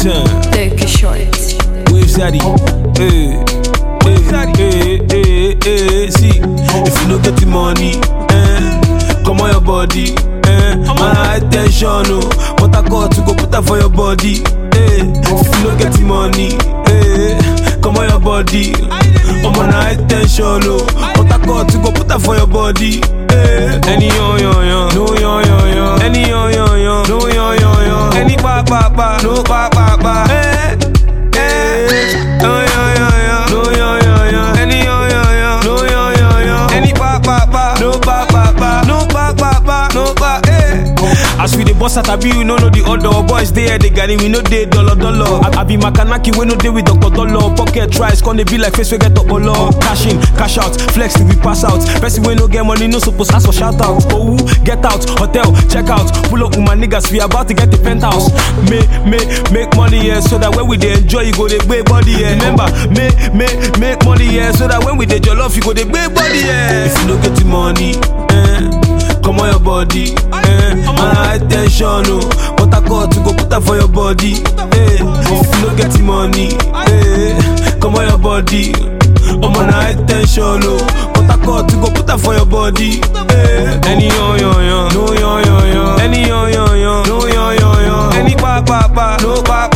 Dirty short. Wave Zaddy. See, if you no get the money, come on your body, man, high tension, oh. But I call to go put that for your body, if you no get the money, come on your body, I'm on high tension, oh. But I call to go put that for your body, any yo, no yo, any yo, no yo, any pa, no pa, As we the boss at a you no know the other boys there, they got it, we know they dollar. I be Makanaki, we know they with Dr. Dollar. Pocket tries, gonna be like face we get up dollar. Cash in, cash out, flex till we pass out. Person we no get money, no supposed ask for shout out. Oh, get out, hotel, check out. Pull up with my niggas, we about to get the penthouse. Make money, yeah, so that when we dey enjoy, you go the big body, yeah. Remember, make money, yeah, so that when we dey jollof, you go the big body, yeah. If you no get the money, come on your body, man, high tension, oh. But I call to go put that for your body, if you no get the money, come on your body, I'm on high tension, oh. But I call to go put that for your body, any yo, no yo, any yo, no yo, any pa, no pa,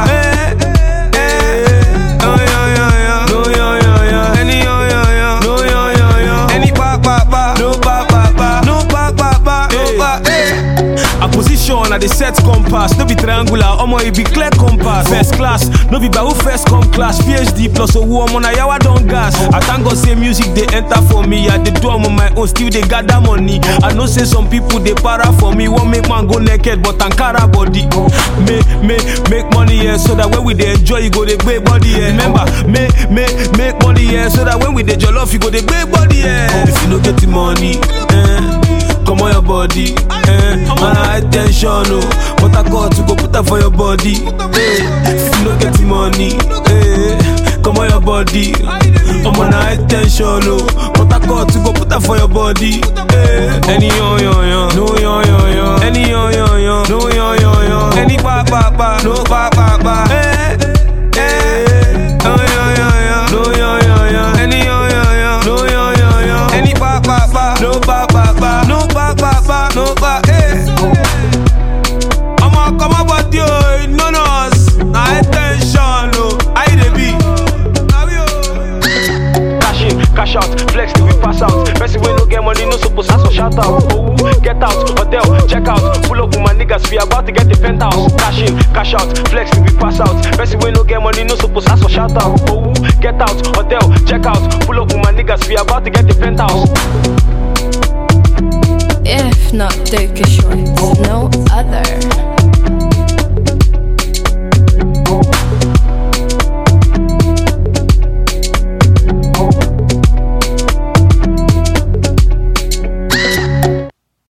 Position at the set compass, no be triangular, omo it be clear compass. First class, no be by who first come class. PhD plus a woman, I yawa don gas. I thank God say music they enter for me. I dey do am on my own, still they gather money. I know say some people they para for me. Won't make man go naked, but Ankara body. Make money, yeah, so that when we dey enjoy, you go the big body, yeah. Remember, make money, yeah, so that when we dey jollof, you go the big body, yeah. If you no get the money, come on your body, man, high tension, oh. But I call to go put that for your body, if you no get the money, come on your body, I'm on high tension, oh. But I call to go put that for your body, any yo, no yo, any yo, no yo, any pa, no pa, cash out, flex till we pass out. Person we no get money, no supposed ask for shout out. Oh, get out, hotel, check out. Pull up with my niggas, we about to get the penthouse. Cash in, cash out, flex till we pass out. Person we no get money, no supposed ask for shout out. Oh, get out, hotel, check out. Pull up with my niggas, we about to get the penthouse. If not Dirty Short, no other.